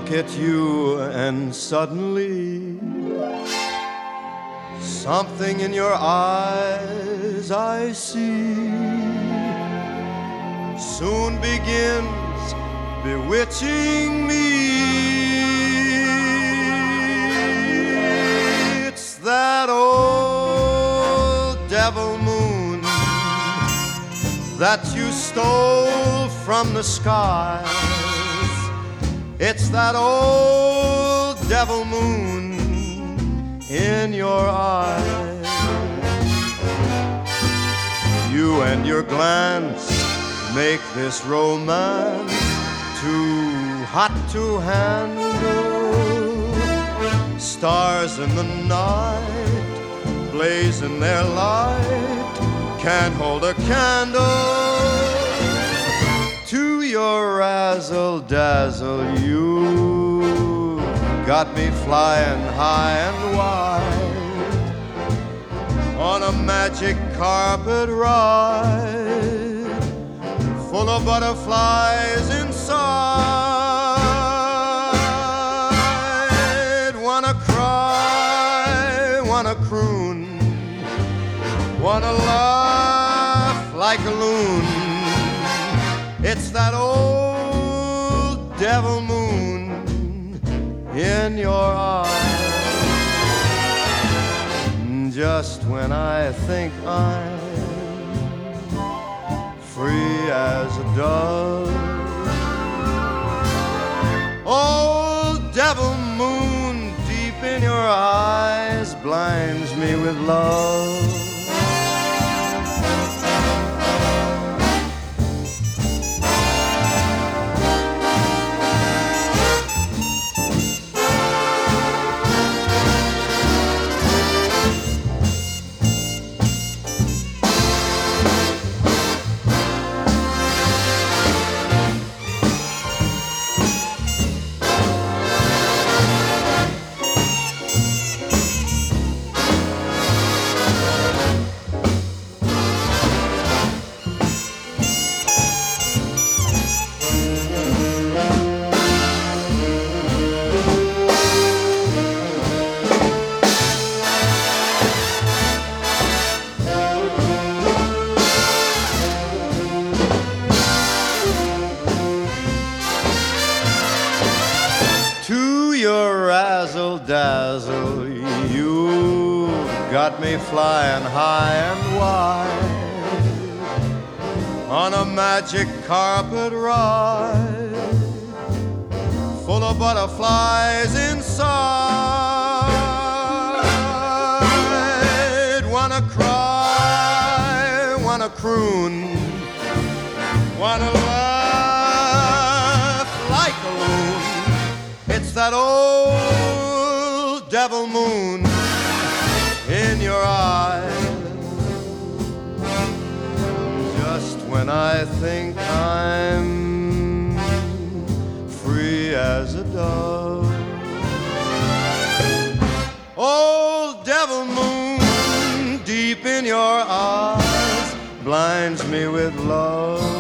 look at you and suddenly something in your eyes I see soon begins bewitching me. It's that old devil moon that you stole from the skies. It's that old devil moon in your eyes. You and your glance make this romance too hot to handle. Stars in the night blaze in their light, can't hold a candle to your razzle-dazzle. You got me flying high and wide on a magic carpet ride, full of butterflies inside. Wanna cry, wanna croon, wanna laugh like a loon. It's that old devil moon in your eyes. Just when I think I'm free as a dove, old devil moon deep in your eyes blinds me with love. Your razzle-dazzle, you got me flying high and wide on a magic carpet ride, full of butterflies inside. Wanna cry, wanna croon, wanna laugh like a loon. It's that old devil moon in your eyes. Just when I think I'm free as a dove, old devil moon deep in your eyes blinds me with love.